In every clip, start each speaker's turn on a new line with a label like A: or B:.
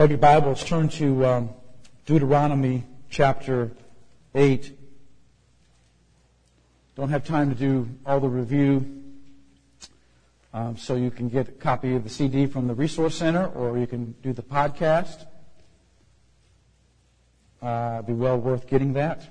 A: Have your Bibles, turn to Deuteronomy chapter 8. Don't have time to do all the review, so you can get a copy of the CD from the Resource Center, or you can do the podcast. It'd be well worth getting that.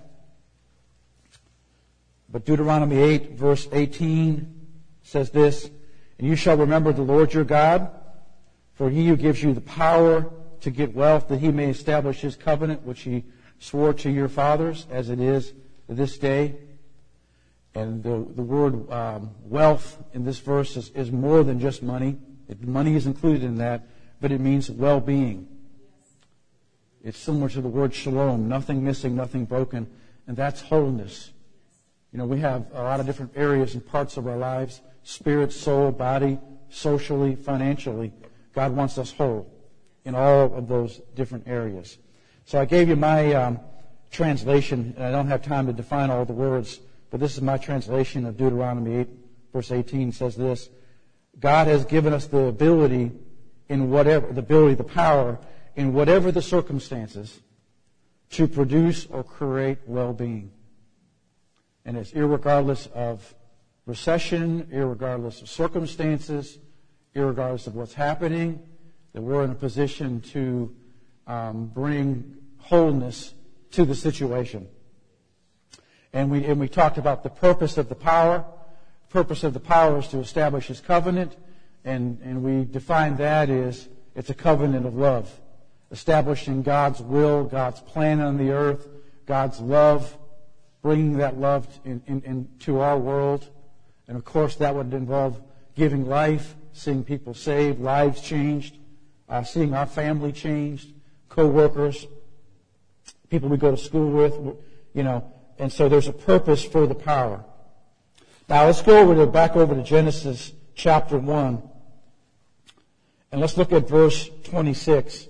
A: But Deuteronomy 8, verse 18 says this, "And you shall remember the Lord your God, for he who gives you the power to get wealth, that he may establish his covenant, which he swore to your fathers, as it is this day." And the word wealth in this verse is more than just money. Money is included in that, but it means well-being. It's similar to the word shalom, nothing missing, nothing broken, and that's wholeness. You know, we have a lot of different areas and parts of our lives, spirit, soul, body, socially, financially. God wants us whole in all of those different areas. So I gave you my translation, and I don't have time to define all the words, but this is my translation of Deuteronomy 8, verse 18 says this: God has given us the ability the power in whatever the circumstances to produce or create well-being. And it's irregardless of recession, irregardless of circumstances, irregardless of what's happening, that we're in a position to bring wholeness to the situation. And we talked about the purpose of the power. The purpose of the power is to establish His covenant, and we defined that as it's a covenant of love, establishing God's will, God's plan on the earth, God's love, bringing that love into our world. And of course that would involve giving life, seeing people saved, lives changed, seeing our family changed, co-workers, people we go to school with, and so there's a purpose for the power. Now let's go back over to Genesis chapter 1, and let's look at verse 26.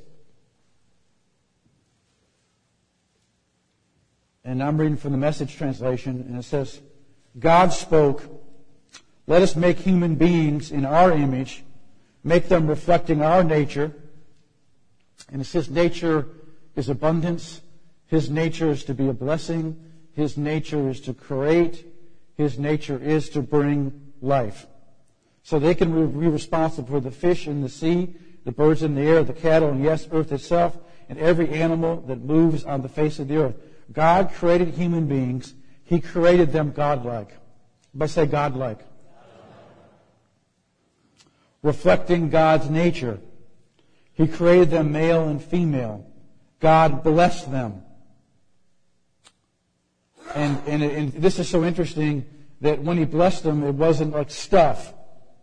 A: And I'm reading from the Message translation, and it says, "God spoke, 'Let us make human beings in our image, make them reflecting our nature.'" And it says nature is abundance. His nature is to be a blessing. His nature is to create. His nature is to bring life. So they can be responsible for the fish in the sea, the birds in the air, the cattle, and yes, earth itself, and every animal that moves on the face of the earth. God created human beings. He created them godlike. Everybody say godlike. Reflecting God's nature. He created them male and female. God blessed them. And this is so interesting that when He blessed them, it wasn't like stuff.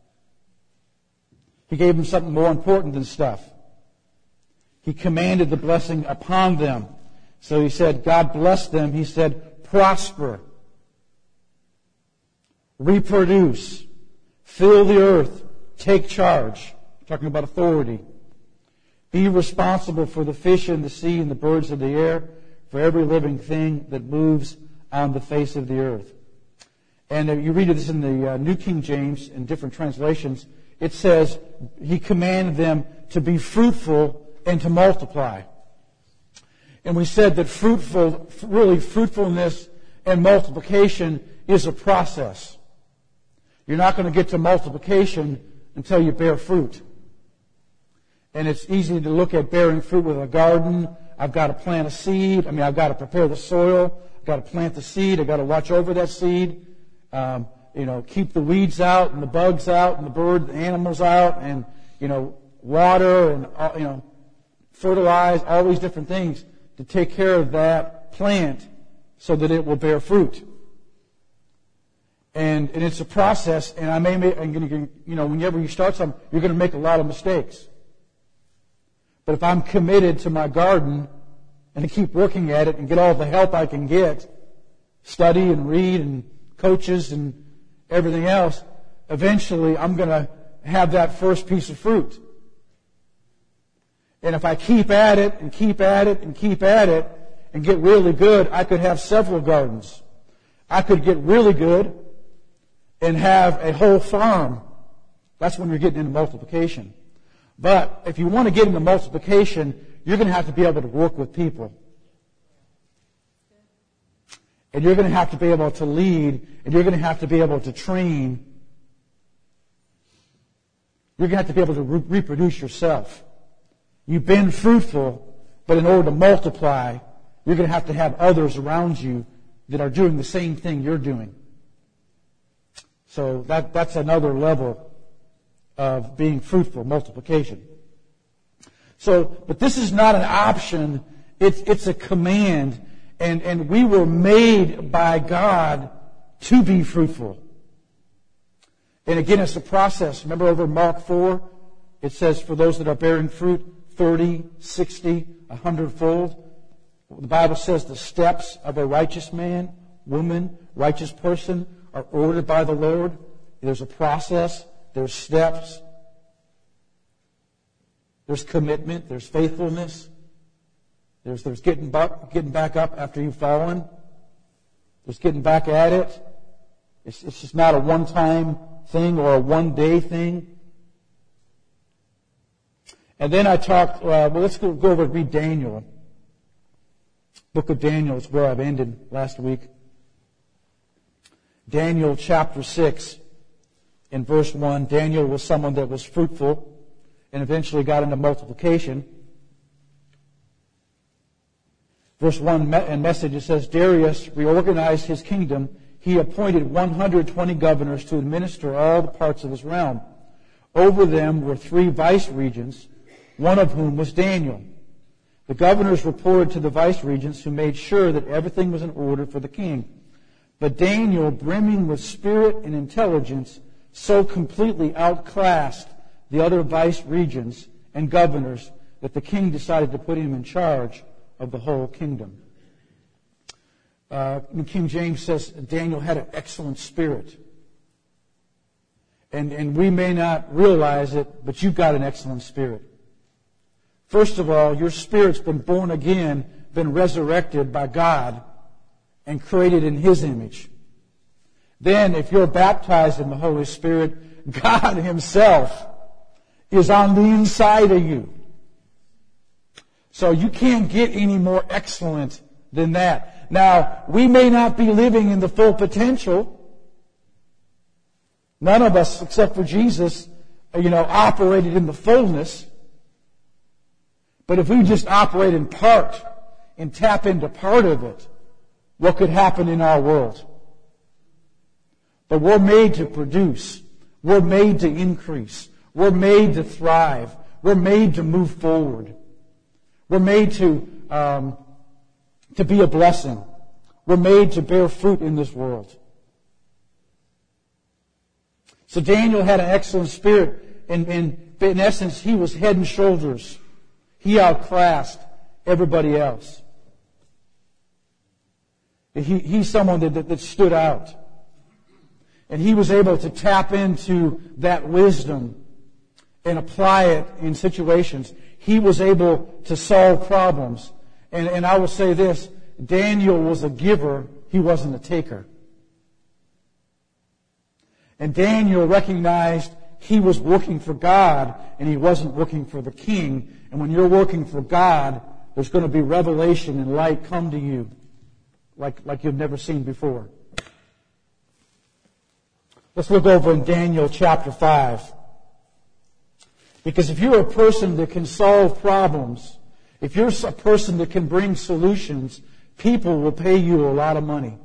A: He gave them something more important than stuff. He commanded the blessing upon them. So He said, God blessed them. He said, prosper, reproduce, fill the earth, take charge. Talking about authority. Be responsible for the fish in the sea and the birds of the air, for every living thing that moves on the face of the earth. And you read this in the New King James in different translations. It says He commanded them to be fruitful and to multiply. And we said that fruitfulness and multiplication is a process. You're not going to get to multiplication until you bear fruit. And it's easy to look at bearing fruit with a garden. I've got to plant a seed. I've got to prepare the soil. I've got to plant the seed. I've got to watch over that seed. Keep the weeds out and the bugs out and the animals out, and, water and, fertilize, all these different things to take care of that plant so that it will bear fruit. And it's a process, and whenever you start something, you're going to make a lot of mistakes. But if I'm committed to my garden and to keep working at it and get all the help I can get, study and read and coaches and everything else, eventually I'm going to have that first piece of fruit. And if I keep at it and keep at it and keep at it and get really good, I could have several gardens. I could get really good and have a whole farm. That's when you're getting into multiplication. But if you want to get into multiplication, you're going to have to be able to work with people. And you're going to have to be able to lead, and you're going to have to be able to train. You're going to have to be able to reproduce yourself. You've been fruitful, but in order to multiply, you're going to have others around you that are doing the same thing you're doing. So that's another level of being fruitful, multiplication. So, but this is not an option, it's a command. And we were made by God to be fruitful. And again, it's a process. Remember over Mark 4, it says for those that are bearing fruit, 30, 60, 100-fold. The Bible says the steps of a righteous man, woman, righteous person are ordered by the Lord. There's a process. There's steps. There's commitment. There's faithfulness. There's getting back up after you've fallen. There's getting back at it. It's just not a one-time thing or a one-day thing. And then I talked, let's go over and read Daniel. Book of Daniel is where I've ended last week. Daniel chapter 6 in verse 1. Daniel was someone that was fruitful and eventually got into multiplication. Verse 1 in Message, it says, Darius reorganized his kingdom. He appointed 120 governors to administer all the parts of his realm. Over them were 3 vice-regents, one of whom was Daniel. The governors reported to the vice-regents, who made sure that everything was in order for the king. But Daniel, brimming with spirit and intelligence, so completely outclassed the other vice-regents and governors that the king decided to put him in charge of the whole kingdom. King James says Daniel had an excellent spirit. And we may not realize it, but you've got an excellent spirit. First of all, your spirit's been born again, been resurrected by God, and created in His image. Then, if you're baptized in the Holy Spirit, God Himself is on the inside of you. So you can't get any more excellent than that. Now, we may not be living in the full potential. None of us, except for Jesus, operated in the fullness. But if we just operate in part and tap into part of it, what could happen in our world? But we're made to produce. We're made to increase. We're made to thrive. We're made to move forward. We're made to be a blessing. We're made to bear fruit in this world. So Daniel had an excellent spirit. In essence, he was head and shoulders. He outclassed everybody else. He's someone that stood out. And he was able to tap into that wisdom and apply it in situations. He was able to solve problems. And I will say this, Daniel was a giver, he wasn't a taker. And Daniel recognized he was working for God and he wasn't working for the king. And when you're working for God, there's going to be revelation and light come to you like you've never seen before. Let's look over in Daniel chapter 5. Because if you're a person that can solve problems, if you're a person that can bring solutions, people will pay you a lot of money.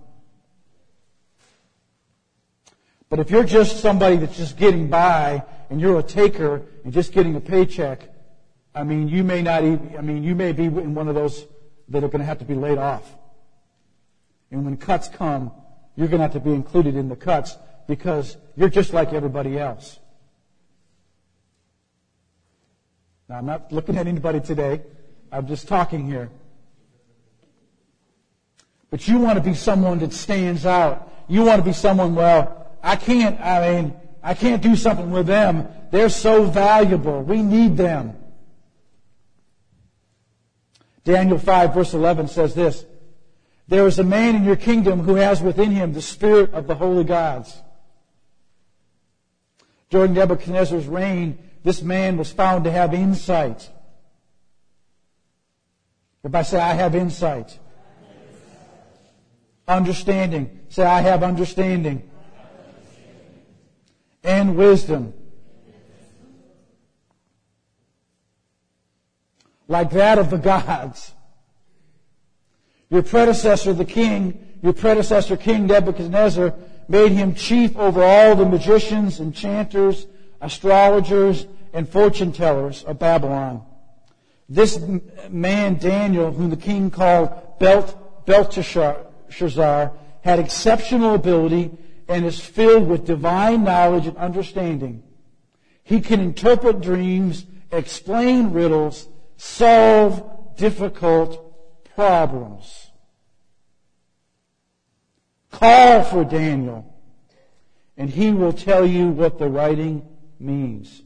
A: But if you're just somebody that's just getting by and you're a taker and just getting a paycheck, you may be in one of those that are going to have to be laid off. And when cuts come, you're going to have to be included in the cuts because you're just like everybody else. Now, I'm not looking at anybody today. I'm just talking here. But you want to be someone that stands out. You want to be someone, I can't do something with them. They're so valuable. We need them. Daniel 5 verse 11 says this, There is a man in your kingdom who has within him the spirit of the holy gods. During Nebuchadnezzar's reign, this man was found to have insight. Everybody say, I have insight. Understanding. Say, I have understanding. And wisdom. Like that of the gods. Your predecessor, the king, your predecessor, King Nebuchadnezzar, made him chief over all the magicians, enchanters, astrologers, and fortune tellers of Babylon. This man, Daniel, whom the king called Belteshazzar, had exceptional ability and is filled with divine knowledge and understanding. He can interpret dreams, explain riddles, solve difficult problems. Call for Daniel, and he will tell you what the writing means.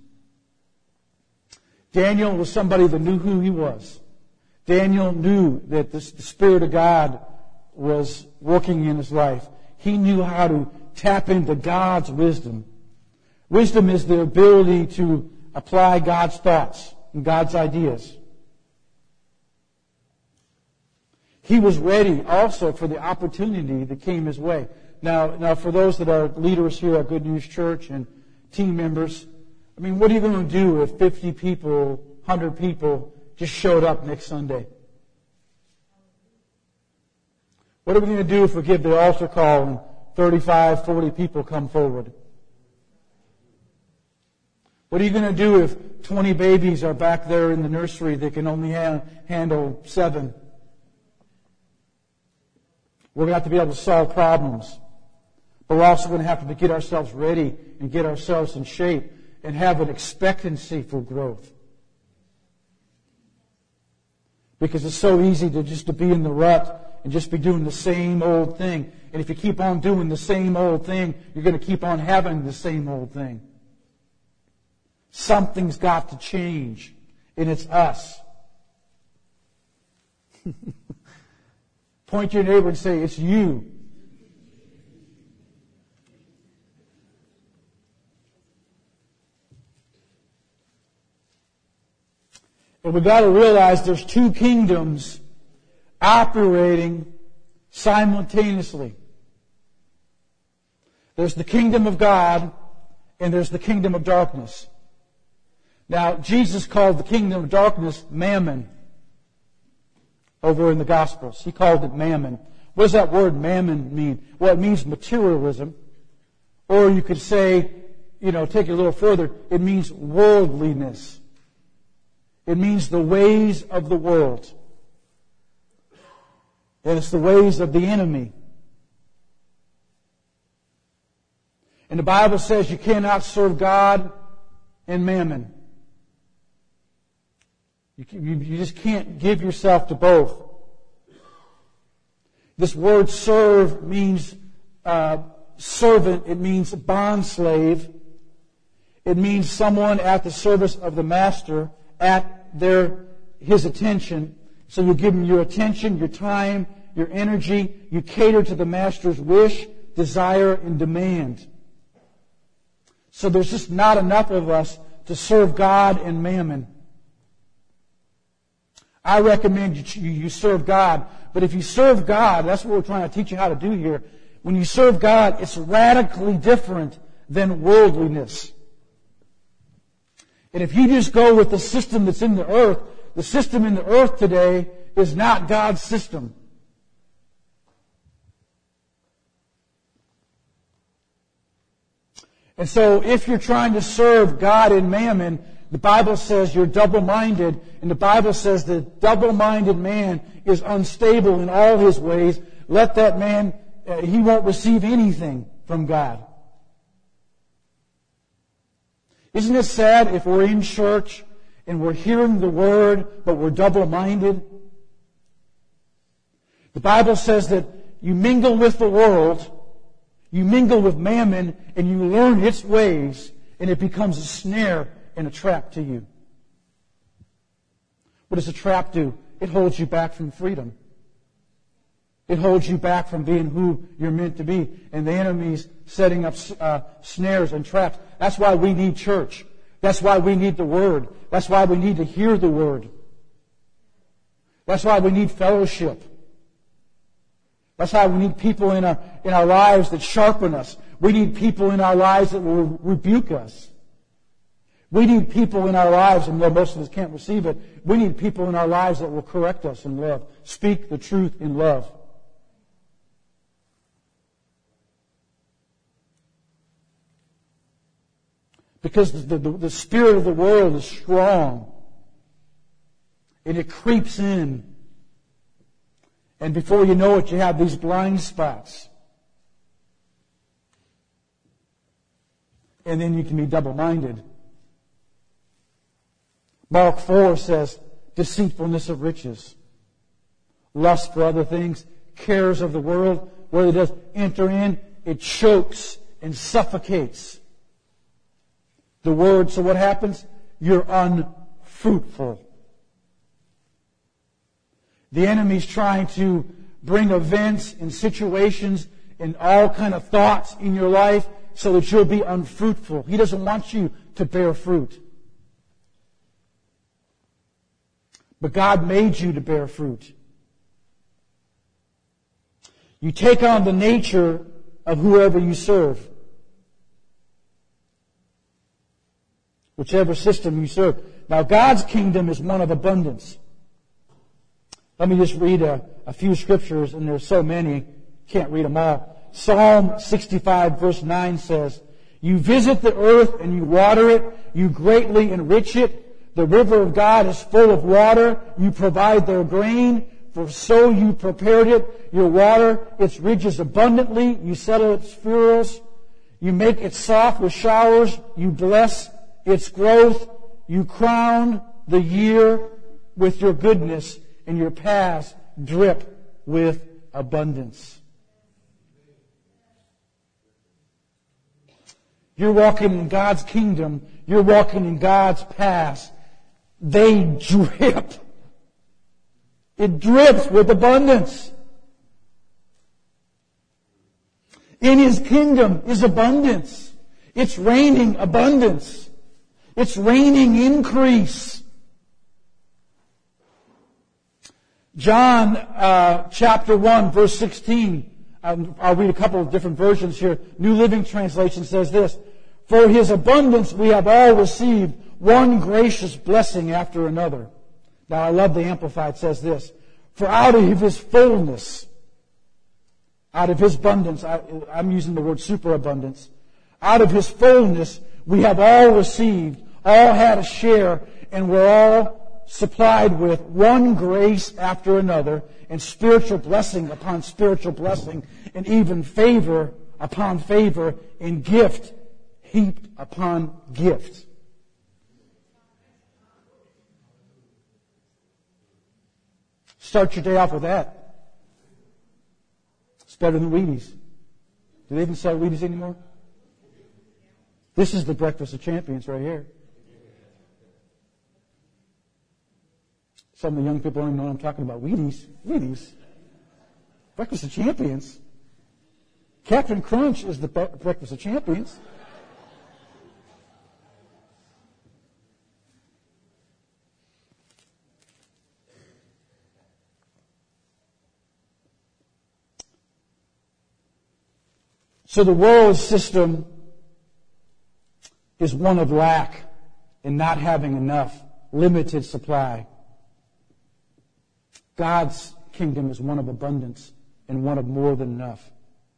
A: Daniel was somebody that knew who he was. Daniel knew that the Spirit of God was working in his life. He knew how to tap into God's wisdom. Wisdom is the ability to apply God's thoughts and God's ideas. He was ready also for the opportunity that came his way. Now, for those that are leaders here at Good News Church and team members, I mean, what are you going to do if 50 people, 100 people just showed up next Sunday? What are we going to do if we give the altar call and 35, 40 people come forward? What are you going to do if 20 babies are back there in the nursery that can only handle 7? We're going to have to be able to solve problems. But we're also going to have to get ourselves ready and get ourselves in shape and have an expectancy for growth. Because it's so easy to be in the rut and just be doing the same old thing. And if you keep on doing the same old thing, you're going to keep on having the same old thing. Something's got to change, and it's us. Point to your neighbor and say, it's you. And we've got to realize there's two kingdoms operating simultaneously. There's the kingdom of God and there's the kingdom of darkness. Now, Jesus called the kingdom of darkness mammon over in the Gospels. He called it mammon. What does that word mammon mean? Well, it means materialism. Or you could say, take it a little further, it means worldliness. It means the ways of the world. And it's the ways of the enemy. And the Bible says you cannot serve God and mammon. You just can't give yourself to both. This word serve means servant. It means bond slave. It means someone at the service of the master, at his attention. So you give him your attention, your time, your energy. You cater to the master's wish, desire, and demand. So there's just not enough of us to serve God and mammon. I recommend you serve God. But if you serve God, that's what we're trying to teach you how to do here. When you serve God, it's radically different than worldliness. And if you just go with the system that's in the earth, the system in the earth today is not God's system. And so if you're trying to serve God and mammon, the Bible says you're double-minded, and the Bible says the double-minded man is unstable in all his ways. Let that man, he won't receive anything from God. Isn't it sad if we're in church and we're hearing the Word, but we're double-minded? The Bible says that you mingle with the world, you mingle with mammon, and you learn its ways, and it becomes a snare and a trap to you. What does a trap do? It holds you back from freedom. It holds you back from being who you're meant to be. And the enemy's setting up snares and traps. That's why we need church. That's why we need the Word. That's why we need to hear the Word. That's why we need fellowship. That's why we need people in our lives that sharpen us. We need people in our lives that will rebuke us. We need people in our lives, and though most of us can't receive it, we need people in our lives that will correct us in love. Speak the truth in love. Because the spirit of the world is strong. And it creeps in. And before you know it, you have these blind spots. And then you can be double-minded. Mark 4 says, deceitfulness of riches, lust for other things, cares of the world, where it does enter in, it chokes and suffocates the word. So what happens? You're unfruitful. The enemy's trying to bring events and situations and all kind of thoughts in your life so that you'll be unfruitful. He doesn't want you to bear fruit. But God made you to bear fruit. You take on the nature of whoever you serve. Whichever system you serve. Now, God's kingdom is one of abundance. Let me just read a few scriptures, and there's so many, can't read them all. Psalm 65 verse 9 says, you visit the earth and you water it, you greatly enrich it. The river of God is full of water. You provide their grain, for so you prepared it. You water its ridges abundantly. You settle its furrows. You make it soft with showers. You bless its growth. You crown the year with your goodness, and your paths drip with abundance. You're walking in God's kingdom. You're walking in God's paths. They drip. It drips with abundance. In His kingdom is abundance. It's raining abundance. It's raining increase. John chapter 1 verse 16. I'll read a couple of different versions here. New Living Translation says this. For His abundance we have all received one gracious blessing after another. Now I love the Amplified. It says this. For out of His fullness, out of His abundance, I'm using the word superabundance. Out of His fullness we have all received, all had a share, and we're all supplied with one grace after another, and spiritual blessing upon spiritual blessing, and even favor upon favor, and gift heaped upon gift. Start your day off with that. It's better than Wheaties. Do they even sell Wheaties anymore? This is the breakfast of champions right here. Some of the young people don't even know what I'm talking about. Wheaties. Wheaties. Breakfast of champions. Captain Crunch is the breakfast of champions. So the world system is one of lack and not having enough, limited supply. God's kingdom is one of abundance and one of more than enough.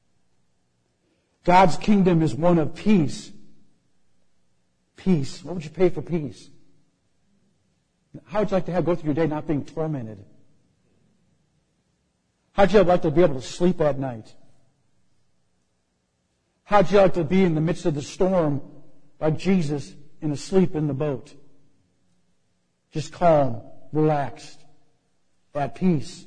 A: God's kingdom is one of peace. Peace. What would you pay for peace? How would you like to go through your day not being tormented? How would you like to be able to sleep at night? How would you like to be in the midst of the storm like Jesus and asleep in the boat? Just calm, relaxed, at peace.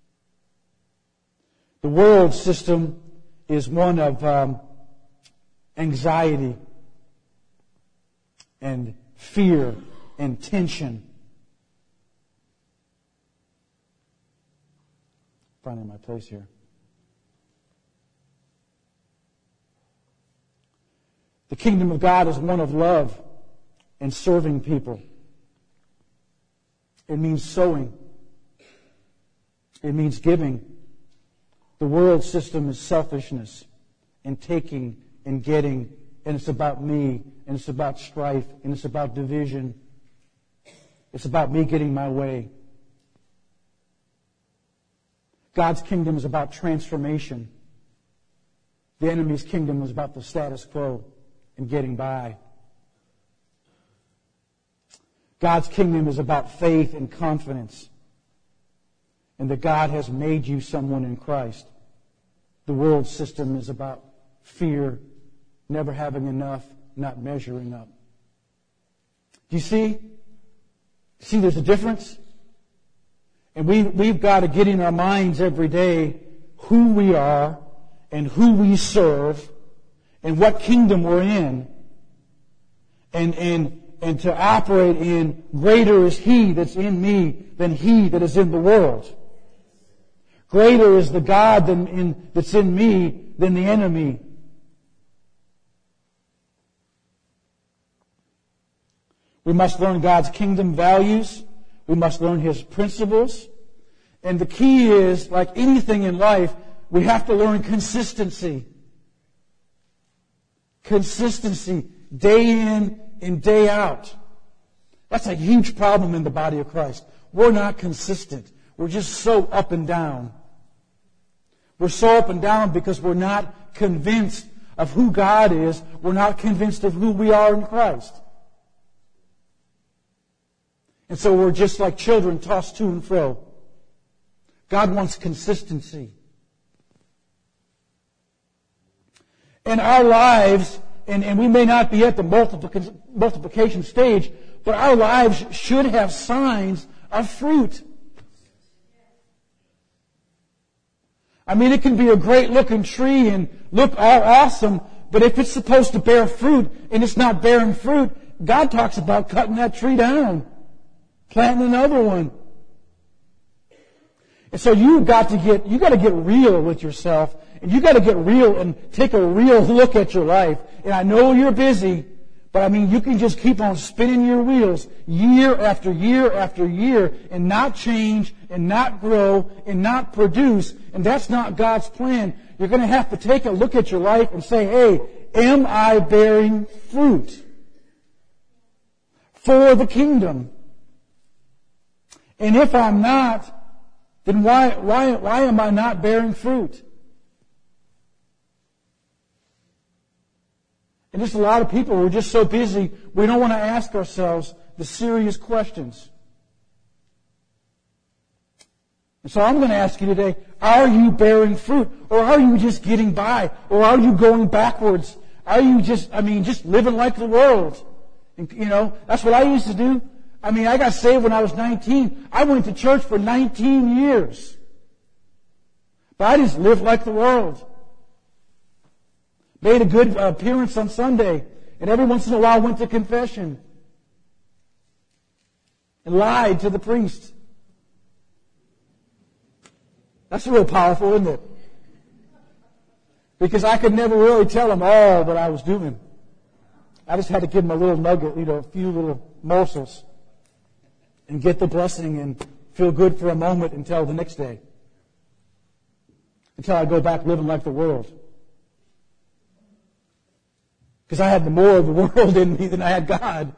A: The world system is one of anxiety and fear and tension. Finding my place here. The kingdom of God is one of love, and serving people. It means sowing. It means giving. The world system is selfishness and taking and getting, and it's about me, and it's about strife, and it's about division. It's about me getting my way. God's kingdom is about transformation. The enemy's kingdom is about the status quo and getting by. God's kingdom is about faith and confidence, and that God has made you someone in Christ. The world system is about fear, never having enough, not measuring up. Do you see? See, there's a difference? And we've got to get in our minds every day who we are and who we serve and what kingdom we're in. And to operate in greater is He that's in me than he that is in the world. Greater is the God that's in me than the enemy. We must learn God's kingdom values. We must learn His principles. And the key is, like anything in life, we have to learn consistency. Consistency, day in and day out. That's a huge problem in the body of Christ. We're not consistent. We're just so up and down. We're so up and down because we're not convinced of who God is. We're not convinced of who we are in Christ. And so we're just like children tossed to and fro. God wants consistency. And our lives, and we may not be at the multiplication stage, but our lives should have signs of fruit. I mean, it can be a great looking tree and look all awesome, but if it's supposed to bear fruit and it's not bearing fruit, God talks about cutting that tree down, planting another one. And so you got to get real with yourself, and you got to get real and take a real look at your life. And I know you're busy, but I mean, you can just keep on spinning your wheels year after year after year and not change and not grow and not produce. And that's not God's plan. You're going to have to take a look at your life and say, hey, am I bearing fruit for the kingdom? And if I'm not, then why am I not bearing fruit? And just a lot of people, we're just so busy, we don't want to ask ourselves the serious questions. And so I'm going to ask you today, are you bearing fruit? Or are you just getting by? Or are you going backwards? Are you just living like the world? And, that's what I used to do. I mean, I got saved when I was 19. I went to church for 19 years. But I just lived like the world. Made a good appearance on Sunday. And every once in a while went to confession. And lied to the priest. That's real powerful, isn't it? Because I could never really tell him all that I was doing. I just had to give him a little nugget, a few little morsels. And get the blessing and feel good for a moment until the next day. Until I go back living like the world. Because I had more of the world in me than I had God.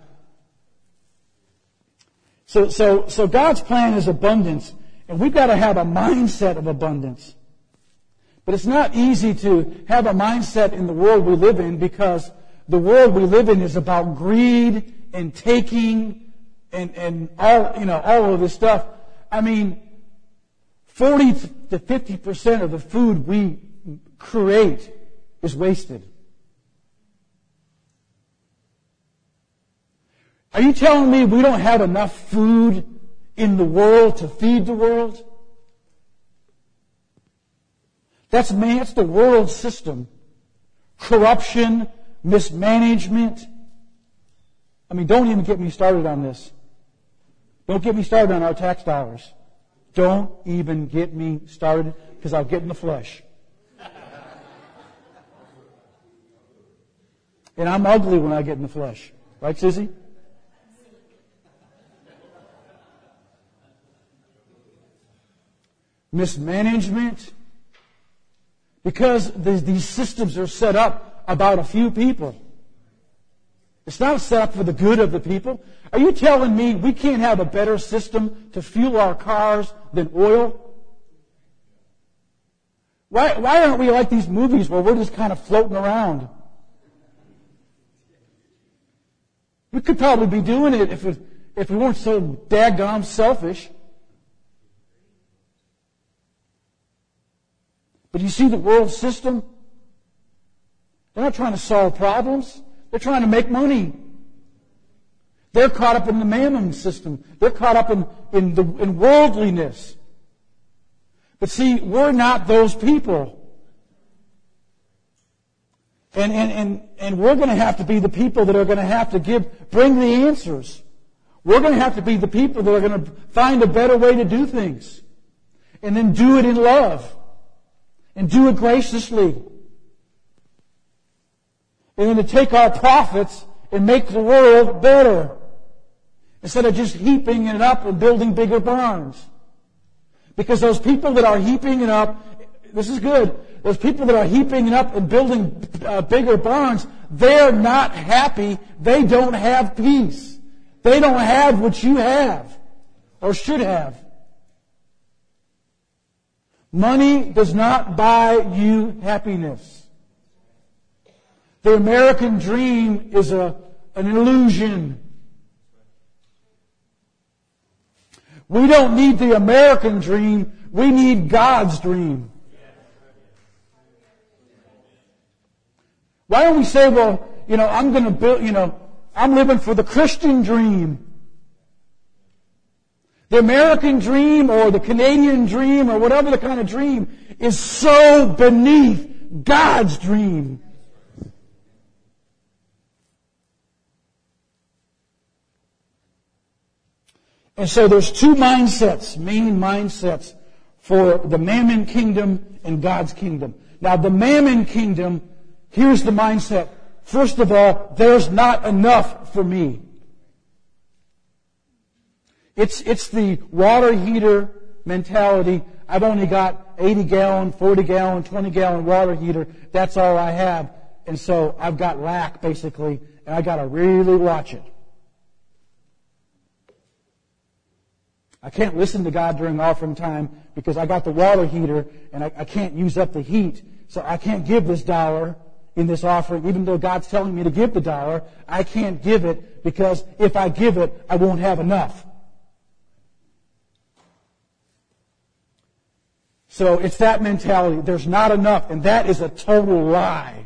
A: So God's plan is abundance. And we've got to have a mindset of abundance. But it's not easy to have a mindset in the world we live in, because the world we live in is about greed and taking and all of this stuff. I mean, 40 to 50% of the food we create is wasted. Are you telling me we don't have enough food in the world to feed the world? That's the world system. Corruption, mismanagement. I mean, don't even get me started on this. Don't get me started on our tax dollars. Don't even get me started, because I'll get in the flesh. And I'm ugly when I get in the flesh. Right, Susie? mismanagement. Because these systems are set up about a few people. It's not set up for the good of the people. Are you telling me we can't have a better system to fuel our cars than oil? Why aren't we like these movies where we're just kind of floating around? We could probably be doing it if we weren't so daggone selfish. But you see the world system? They're not trying to solve problems. They're trying to make money. They're caught up in the mammon system. They're caught up in worldliness. But see, we're not those people. And we're going to have to be the people that are going to have to bring the answers. We're going to have to be the people that are going to find a better way to do things. And then do it in love. And do it graciously. And then to take our profits and make the world better. Instead of just heaping it up and building bigger barns. Because those people that are heaping it up, this is good, those people that are heaping it up and building bigger barns, they're not happy. They don't have peace. They don't have what you have or should have. Money does not buy you happiness. The American dream is an illusion. We don't need the American dream. We need God's dream. Why don't we say, well, I'm going to build, I'm living for the Christian dream. The American dream or the Canadian dream or whatever the kind of dream is so beneath God's dream. And so there's two main mindsets for the mammon kingdom and God's kingdom. Now the mammon kingdom, here's the mindset. First of all, there's not enough for me. It's the water heater mentality. I've only got 80-gallon, 40-gallon, 20-gallon water heater. That's all I have. And so I've got lack, basically, and I got to really watch it. I can't listen to God during offering time because I got the water heater and I can't use up the heat. So I can't give this $1 in this offering. Even though God's telling me to give the $1, I can't give it because if I give it, I won't have enough. So it's that mentality. There's not enough, and that is a total lie.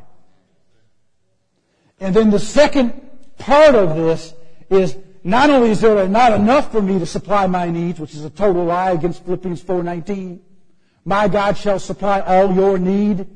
A: And then the second part of this is not only is there not enough for me to supply my needs, which is a total lie against Philippians 4:19. My God shall supply all your need.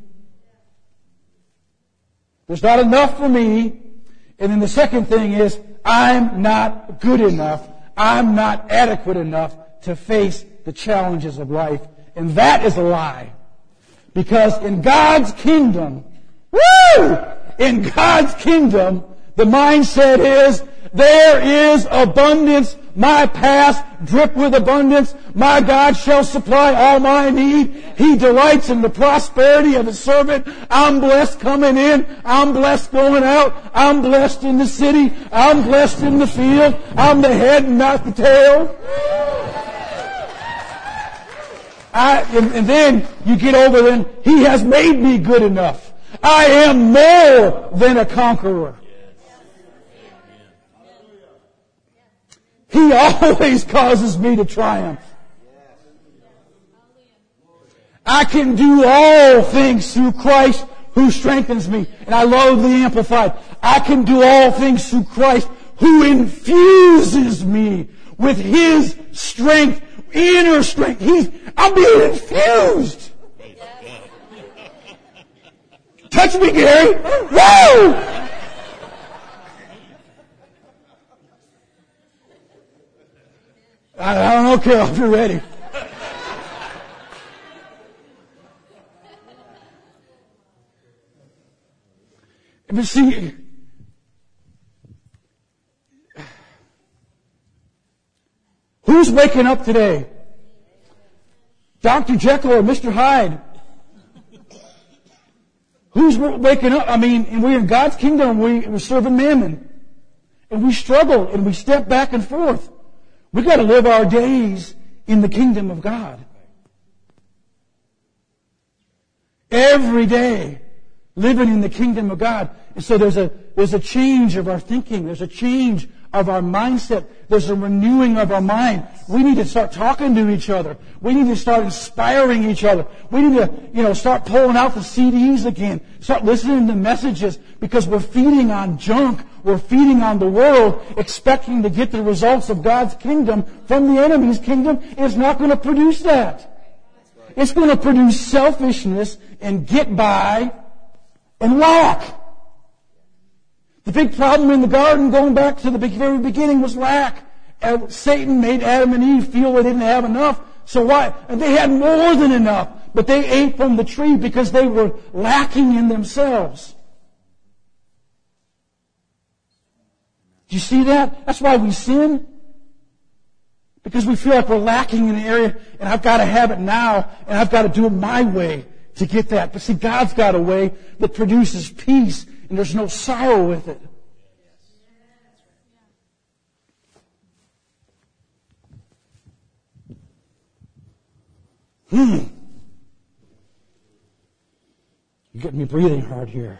A: There's not enough for me. And then the second thing is, I'm not good enough. I'm not adequate enough to face the challenges of life. And that is a lie. Because in God's kingdom, in God's kingdom, the mindset is, there is abundance. My past drip with abundance. My God shall supply all my need. He delights in the prosperity of His servant. I'm blessed coming in. I'm blessed going out. I'm blessed in the city. I'm blessed in the field. I'm the head and not the tail. And then you get over then, He has made me good enough. I am more than a conqueror. He always causes me to triumph. I can do all things through Christ who strengthens me. And I love the Amplified. I can do all things through Christ who infuses me with His strength, inner strength. I'm being infused. Touch me, Gary. Whoa! I don't know, Carol, if you're ready. But see, who's waking up today Dr. Jekyll or Mr. Hyde. Who's waking up? I mean, and we're in God's kingdom, we're serving mammon. And we struggle and we step back and forth. We've got to live our days in the kingdom of God. Every day, living in the kingdom of God. And so there's a change of our thinking. There's a change of our mindset. There's a renewing of our mind. We need to start talking to each other. We need to start inspiring each other. We need to, start pulling out the CDs again. Start listening to messages because we're feeding on junk. We're feeding on the world, expecting to get the results of God's kingdom from the enemy's kingdom. It's not going to produce that. It's going to produce selfishness and get by and lack. The big problem in the garden, going back to the very beginning, was lack. Satan made Adam and Eve feel they didn't have enough. So why? And they had more than enough. But they ate from the tree because they were lacking in themselves. Do you see that? That's why we sin. Because we feel like we're lacking in an area, and I've got to have it now, and I've got to do it my way to get that. But see, God's got a way that produces peace, and there's no sorrow with it. You're getting me breathing hard here.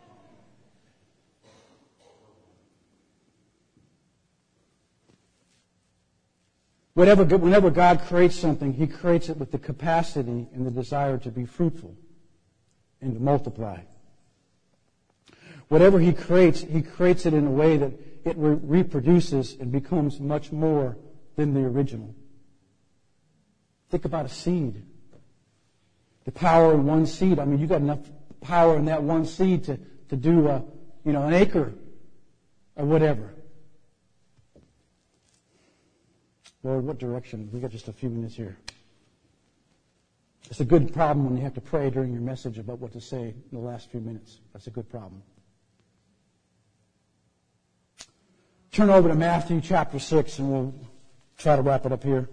A: Whenever God creates something, He creates it with the capacity and the desire to be fruitful and to multiply. Whatever He creates it in a way that it reproduces and becomes much more than the original. Think about a seed. The power in one seed. I mean, you got enough power in that one seed to do an acre or whatever. Lord, what direction? We got just a few minutes here. It's a good problem when you have to pray during your message about what to say in the last few minutes. That's a good problem. Turn over to Matthew chapter 6 and we'll try to wrap it up here.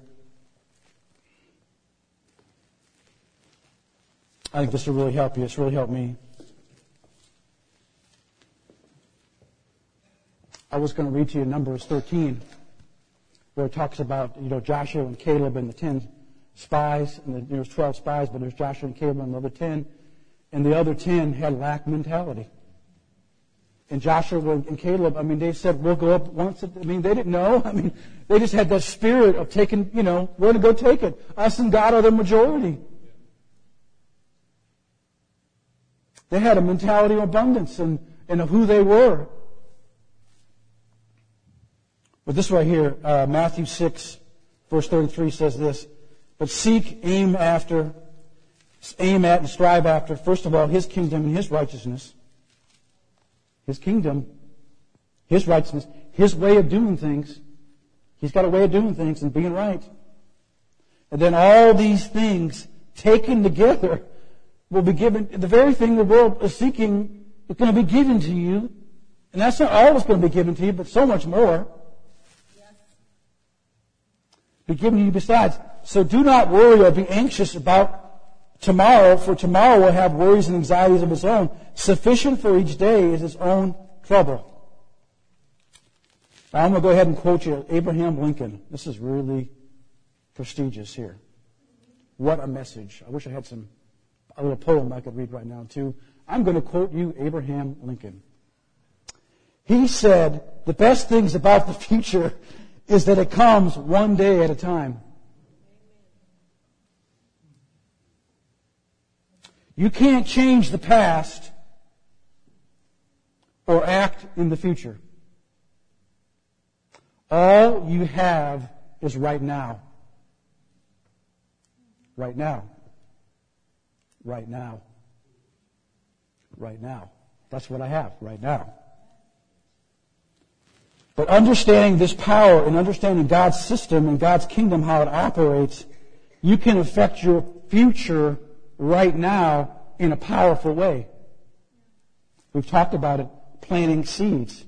A: I think this will really help you. It's really helped me. I was going to read to you Numbers 13, where it talks about, Joshua and Caleb and the 10 spies, and there's 12 spies, but there's Joshua and Caleb and the other 10, and the other 10 had lack mentality. And Joshua and Caleb, they said, we'll go up once. They didn't know. They just had that spirit of taking, we're going to go take it. Us and God are the majority. They had a mentality of abundance and of who they were. But this right here, Matthew 6, verse 33 says this, but seek, aim at, and strive after, first of all, His kingdom and His righteousness. His kingdom, His righteousness, His way of doing things. He's got a way of doing things and being right. And then all these things taken together will be given. The very thing the world is seeking is going to be given to you. And that's not all that's going to be given to you, but so much more. Be given to you besides. So do not worry or be anxious about tomorrow, for tomorrow will have worries and anxieties of its own. Sufficient for each day is its own trouble. Now I'm going to go ahead and quote you Abraham Lincoln. This is really prestigious here. What a message. I wish I had a little poem I could read right now too. I'm going to quote you Abraham Lincoln. He said, the best things about the future is that it comes one day at a time. You can't change the past or act in the future. All you have is right now. Right now. Right now. Right now. That's what I have right now. But understanding this power and understanding God's system and God's kingdom, how it operates, you can affect your future right now in a powerful way. We've talked about it, planting seeds.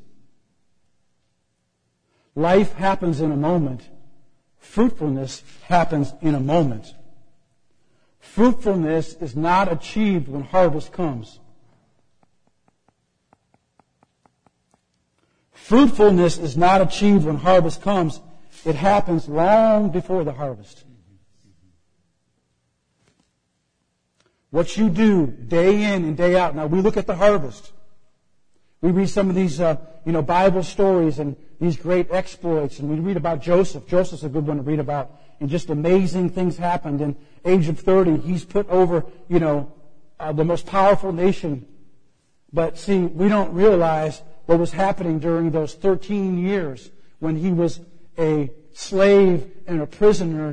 A: Life happens in a moment. Fruitfulness happens in a moment. Fruitfulness is not achieved when harvest comes. Fruitfulness is not achieved when harvest comes. It happens long before the harvest. What you do day in and day out. Now, we look at the harvest. We read some of these, Bible stories and these great exploits, and we read about Joseph. Joseph's a good one to read about. And just amazing things happened. And age of 30, he's put over, the most powerful nation. But see, we don't realize what was happening during those 13 years when he was a slave and a prisoner.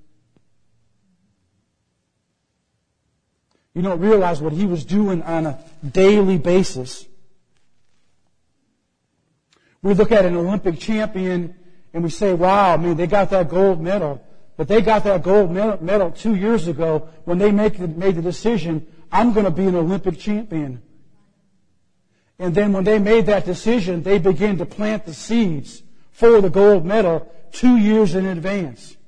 A: You don't realize what he was doing on a daily basis. We look at an Olympic champion and we say, wow, they got that gold medal. But they got that gold medal 2 years ago when they made the decision, I'm going to be an Olympic champion. And then when they made that decision, they began to plant the seeds for the gold medal 2 years in advance.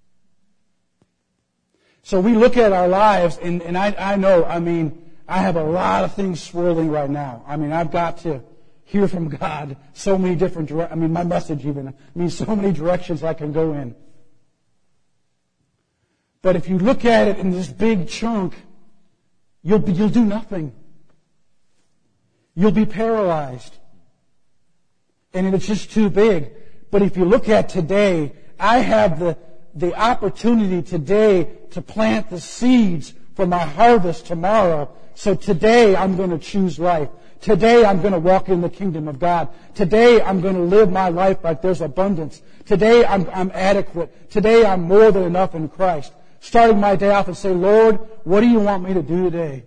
A: So we look at our lives, and I know, I have a lot of things swirling right now. I've got to hear from God so many different directions. My message even. So many directions I can go in. But if you look at it in this big chunk, you'll do nothing. You'll be paralyzed. And it's just too big. But if you look at today, I have the opportunity today to plant the seeds for my harvest tomorrow. So today I'm going to choose life. Today I'm going to walk in the kingdom of God. Today I'm going to live my life like there's abundance. Today I'm adequate. Today I'm more than enough in Christ. Starting my day off and say, Lord, what do you want me to do today?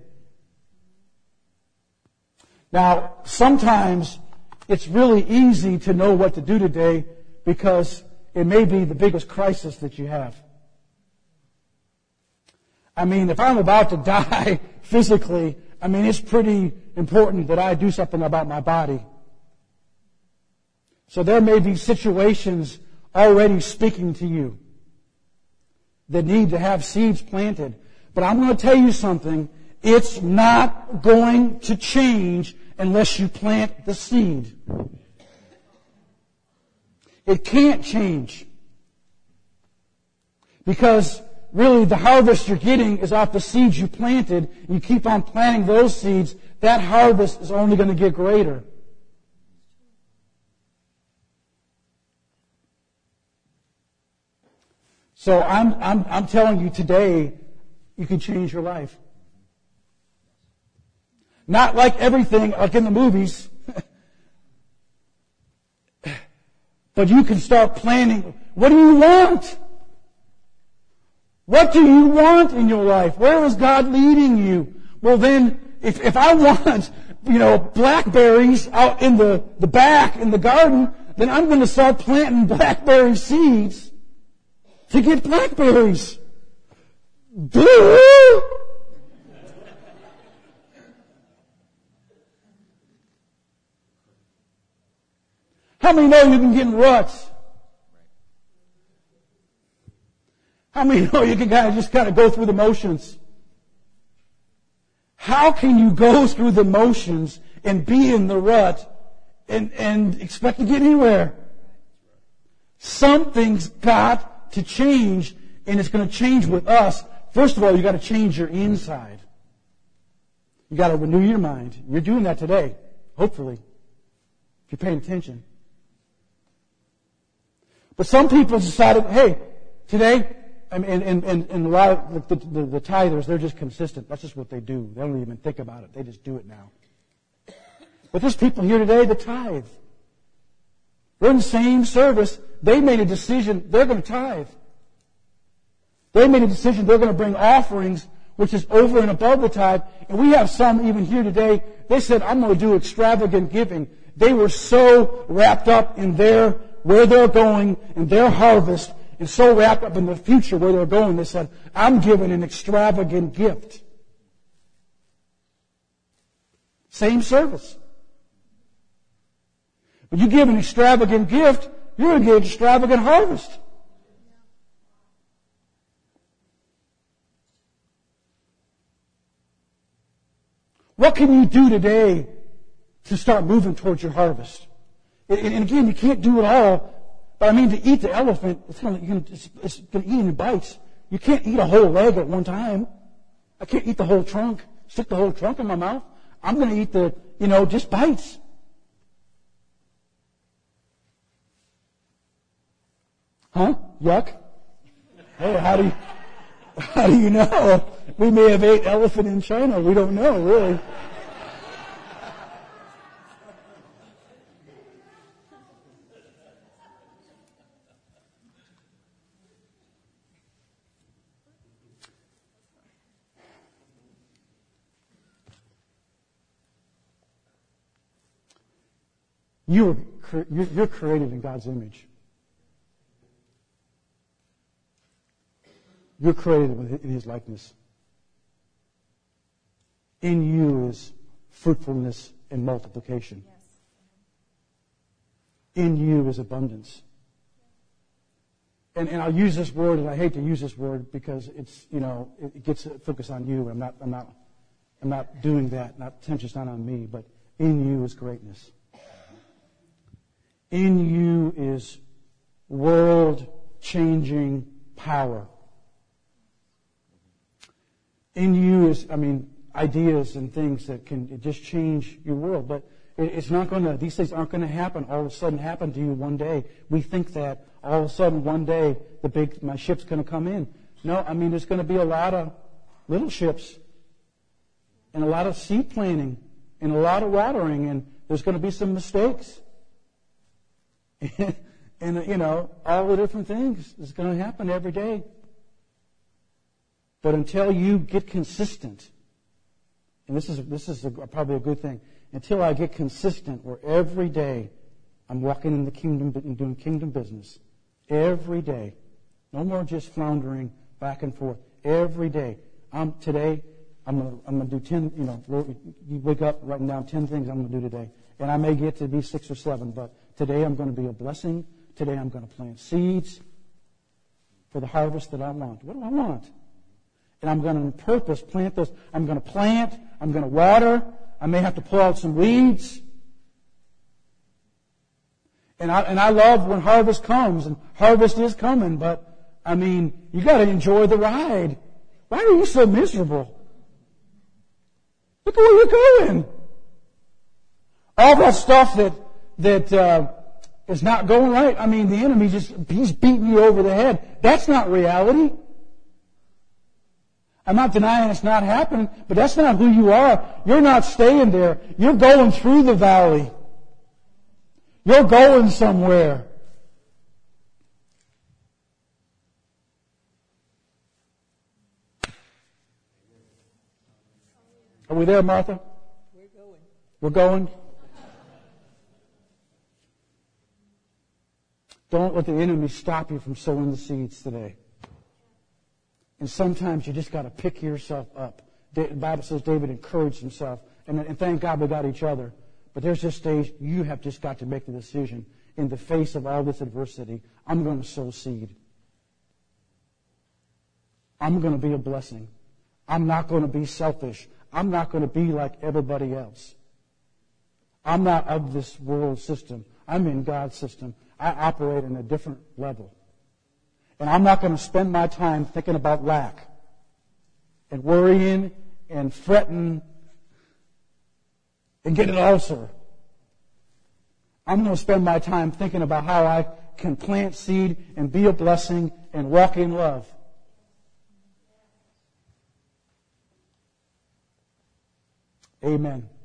A: Now, sometimes it's really easy to know what to do today because it may be the biggest crisis that you have. If I'm about to die physically, it's pretty important that I do something about my body. So there may be situations already speaking to you that need to have seeds planted. But I'm going to tell you something. It's not going to change unless you plant the seed. It can't change. Because really the harvest you're getting is off the seeds you planted. You keep on planting those seeds. That harvest is only going to get greater. So I'm telling you today, you can change your life. Not like everything, like in the movies. But you can start planning. What do you want? What do you want in your life? Where is God leading you? Well then, if I want, blackberries out in the back in the garden, then I'm going to start planting blackberry seeds to get blackberries. Duh! How many know you can get in ruts? How many know you can just go through the motions? How can you go through the motions and be in the rut and expect to get anywhere? Something's got to change, and it's going to change with us. First of all, you got to change your inside. You got to renew your mind. You're doing that today, hopefully, if you're paying attention. But some people decided, hey, today, and a lot of the tithers, they're just consistent. That's just what they do. They don't even think about it. They just do it now. But there's people here today that tithe. They're in the same service. They made a decision they're going to tithe. They made a decision they're going to bring offerings, which is over and above the tithe. And we have some even here today. They said, I'm going to do extravagant giving. They were so wrapped up in where they're going and their harvest, and so wrapped up in the future where they're going, they said, I'm giving an extravagant gift. Same service. When you give an extravagant gift, you're going to get an extravagant harvest. What can you do today to start moving towards your harvest? And again, you can't do it all. But I mean, to eat the elephant, it's going to eat in bites. You can't eat a whole leg at one time. I can't eat the whole trunk, stick the whole trunk in my mouth. I'm going to eat just bites. Huh? Yuck? Hey, how do you know? We may have ate elephant in China. We don't know, really. You're created in God's image. You're created in His likeness. In you is fruitfulness and multiplication. Yes. In you is abundance. And I'll use this word, and I hate to use this word because it's it gets focused on you. I'm not doing that. Attention's not on me, but in you is greatness. In you is world-changing power. In you is, ideas and things that can just change your world. But it's not going to, these things aren't going to happen, all of a sudden happen to you one day. We think that all of a sudden one day my ship's going to come in. No, there's going to be a lot of little ships and a lot of seed planting and a lot of watering, and there's going to be some mistakes. And all the different things is going to happen every day. But until you get consistent, and this is probably a good thing, until I get consistent where every day I'm walking in the kingdom and doing kingdom business, every day, no more just floundering back and forth. Every day, today I'm going to do 10. You wake up writing down 10 things I'm going to do today, and I may get to be 6 or 7, but today I'm going to be a blessing. Today I'm going to plant seeds for the harvest that I want. What do I want? And I'm going to on purpose plant those. I'm going to plant. I'm going to water. I may have to pull out some weeds. And I love when harvest comes, and harvest is coming, but you got to enjoy the ride. Why are you so miserable? Look at where you're going. All that stuff that is not going right. The enemy he's beating you over the head. That's not reality. I'm not denying it's not happening, but that's not who you are. You're not staying there. You're going through the valley. You're going somewhere. Are we there, Martha? We're going? Don't let the enemy stop you from sowing the seeds today. And sometimes you just got to pick yourself up. The Bible says David encouraged himself. And thank God we got each other. But there's this stage you have just got to make the decision. In the face of all this adversity, I'm going to sow seed. I'm going to be a blessing. I'm not going to be selfish. I'm not going to be like everybody else. I'm not of this world system. I'm in God's system. I operate in a different level. And I'm not going to spend my time thinking about lack and worrying and fretting and getting an ulcer. I'm going to spend my time thinking about how I can plant seed and be a blessing and walk in love. Amen.